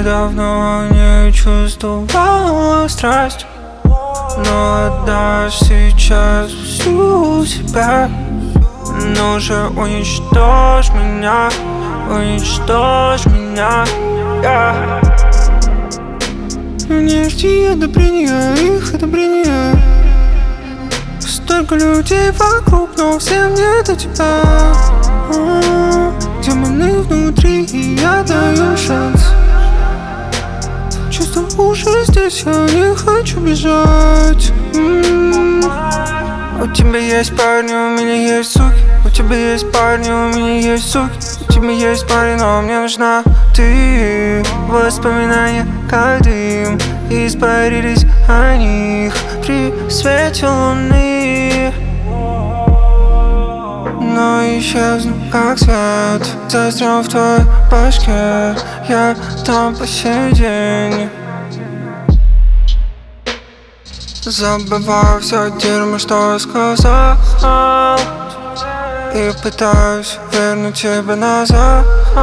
давно не чувствовала страсть, но отдашь сейчас всю себя. Ну же уничтожь меня, уничтожь меня, yeah. Не жди одобрения, их одобрения. Столько людей вокруг, но всем не до тебя. Демоны внутри, и я даю шанс. Чувства уже здесь, я не хочу бежать. У тебя есть парни, у меня есть суки. У тебя есть парни, у меня есть суки. У тебя есть парень, но мне нужна ты. Воспоминания, как дым, испарились о них при свете луны. Но исчезну, как свет, застрял в твоей башке. Я там по сей день. Забываю все дерьмо, что я сказал, и пытаюсь вернуть тебя назад.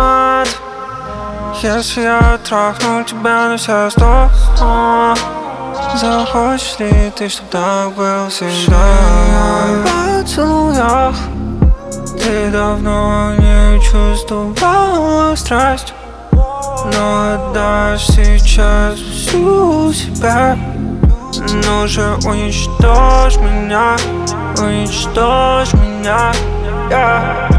Если я трахну тебя на все 100, захочешь ли ты, чтоб так был всегда? В поцелуях ты давно не чувствовала страсть, но отдашь сейчас всю себя. Ну же уничтожь меня, yeah.